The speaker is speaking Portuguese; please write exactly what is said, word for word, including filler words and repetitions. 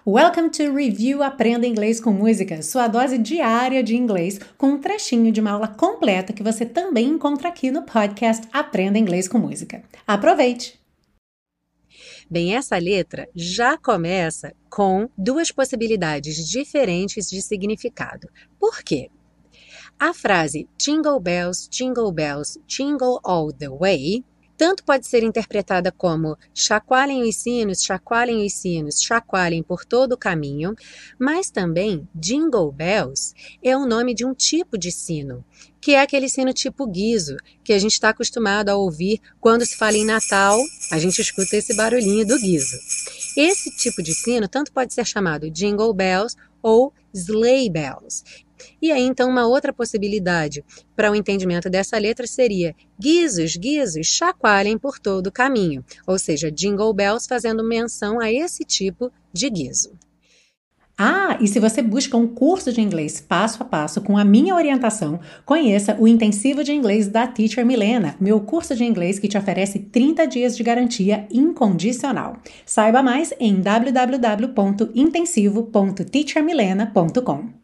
Welcome to Review Aprenda Inglês com Música, sua dose diária de inglês, com um trechinho de uma aula completa que você também encontra aqui no podcast Aprenda Inglês com Música. Aproveite! Bem, essa letra já começa com duas possibilidades diferentes de significado. Por quê? A frase Jingle Bells, Jingle Bells, Jingle All the Way tanto pode ser interpretada como chacoalhem os sinos, chacoalhem os sinos, chacoalhem por todo o caminho, mas também Jingle Bells é o nome de um tipo de sino, que é aquele sino tipo guizo, que a gente está acostumado a ouvir quando se fala em Natal, a gente escuta esse barulhinho do guizo. Esse tipo de sino tanto pode ser chamado Jingle Bells ou Sleigh Bells. E aí, então, uma outra possibilidade para o entendimento dessa letra seria guizos, guizos, chacoalhem por todo o caminho, ou seja, Jingle Bells fazendo menção a esse tipo de guizo. Ah, e se você busca um curso de inglês passo a passo com a minha orientação, conheça o Intensivo de Inglês da Teacher Milena, meu curso de inglês que te oferece trinta dias de garantia incondicional. Saiba mais em w w w ponto intensivo ponto teacher milena ponto com.